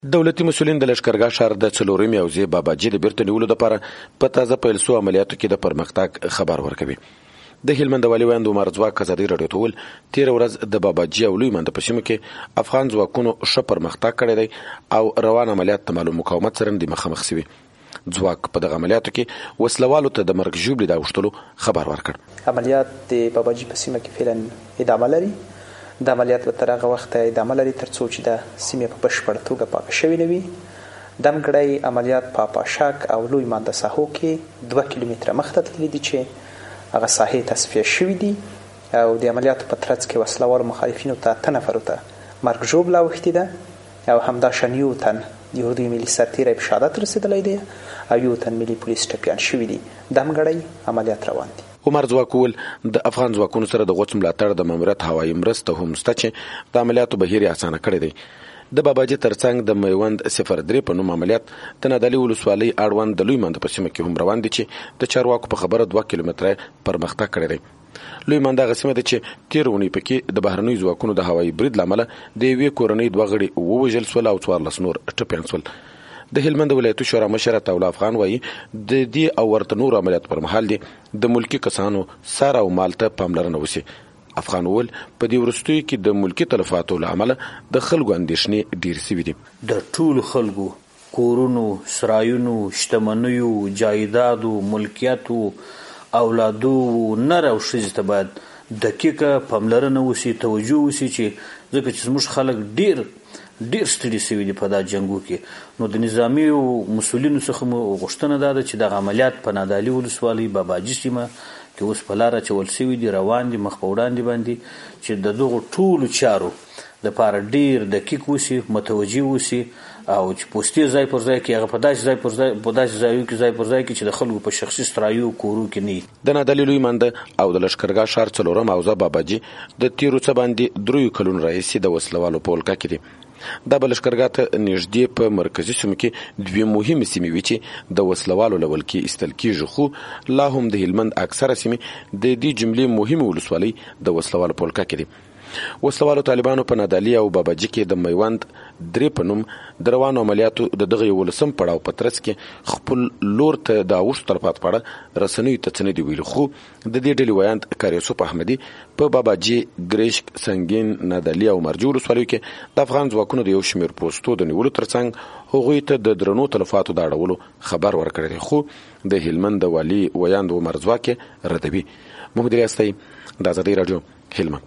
دولتي مسؤلین د لشکرګاه ښار د څلورمې حوزې باباجي د بیرته نیولو لپاره په تازه پیل سوو عملیاتو کې د پرمختګ خبر ورکوي. د هلمند والي ویاند عمر ځواک ازادي راډیو ته وویل تېره ورځ د باباجي او لوی منده په سیمو کې افغان ځواکونو ښه پرمختګ کړی دی او روان عملیات د معلوم مقاومت سره د مخامخ سوي. ځواک په دغه عملیاتو کې وسلوالو ته د مرګ ژوبلې د اوښتلو خبر ورکړ. عملیات د باباجي په سیمه کې فعلا ادامه لري. د عملیات به تر هغه وخته ادامه لري تر څو چې د سیمې په بشپړه توګه پاکه شوې نه وي. دمګړی عملیات په پاشاک او لوی منده ساحو کې 2 کیلومتره مخته تللي دي چې هغه ساحې تصفیه شوي دي او د عملیاتو په ترڅ کې وسلوالو مخالفینو ته 8 نفرو ته مرګ ژوبله اوښتې ده او همداشان 1 تن د اردوی ملي سرتیری په شهادت رسېدلی دی او 1 تن ملي پولیس ټپیان شوي دي. دمګړی عملیات روان دي. عمر ځواک وویل د افغان ځواکونو سره د غوڅ ملاتړ د ماموریت هوایي مرسته هم شته چې د عملیاتو بهیر یې اسانه کړی دی. د باباجي ترڅنګ د میوند 03 په نوم عملیات د نادعلي ولسوالۍ اړوند د لوی منده په سیمه کې هم روان دي چې د چارواکو په خبره 2 کیلومتره پرمختګ کړی دی. لوی منده هغه سیمه ده چې تېره اونۍ پکې د بهرنیو ځواکونو د هوایي برید له امله د یوې کورنۍ 2 غړي ووژل سول او 14 نور ټپیان سول. د هلمند ولایتي شورا مشر عطاالله افغان وایي د دې او ورته نورو عملیاتو پر مهال دي د ملکي کسانو سر او مال ته پاملرنه وشي. افغان وویل په دې وروستیو کې د ملکي تلفاتو له امله د خلکو اندېښنې ډېرې سوي دي. د ټولو خلکو کورونو، سرایونو، شتمنیو، جایدادو، ملکیتو، اولادو، نر او ښځې ته باید دقیقه پاملرنه وشي، توجه وشي چې ځکه چې زموږ خلک ډیر ستړي شوي دي په دا جنګو کې. نو د نظامي مسؤلینو څخه مو غوښتنه دا ده چې دغه عملیات په نادعلي ولسوالۍ باباجي سیمه کې اوس په لاره اچول شوي دي، روان دي مخ په وړاندې باندې چې د دغو ټولو چارو دپاره ډیر دقیق وشي، متوجه وشي او چې پوستې ځای پر ځای کې هغه په داسې ځایو کې چې د خلکو په شخصي سترایو کورو کې نه وي. د نادعلي لوی منده او د لشکرګاه ښار څلورم حوزه باباجي د تېرو څه باندې 3 کلونو راهیسې د وسلوالو په ولکه کې دي. دا به لشکرګاه ته نږدې په مرکزي سیمو کې 2 مهمې سیمې وي چې د وسلوالو له ولکې ایستل کېږي، خو لا هم د هلمند اکثره سیمې د دې جملې مهمې ولسوالۍ د وسلوالو په ولکه کې دي. وسلوالو طالبانو په نادعلي او باباجي کې د میوند 3 په نوم د روانو عملیاتو د دغه 11 پړاو په ترڅ کې خپل لور ته د اوښتو تلفات په اړه رسنیو ته څه نه دي ویلي، خو د دې ډلې ویاند کاریوسف احمدي په باباجي، ګریشک، سنګین، نادعلي او مرجو ولسوالیو کې د افغان ځواکونو د یو شمېر پوستو د نیولو ترڅنګ هغوی ته د درنو تلفاتو د اړولو خبر ورکړی دی، خو د هلمند والي ویاند عمر ځواک ردوي. محمد ریاض د ازادي راډیو هلمند.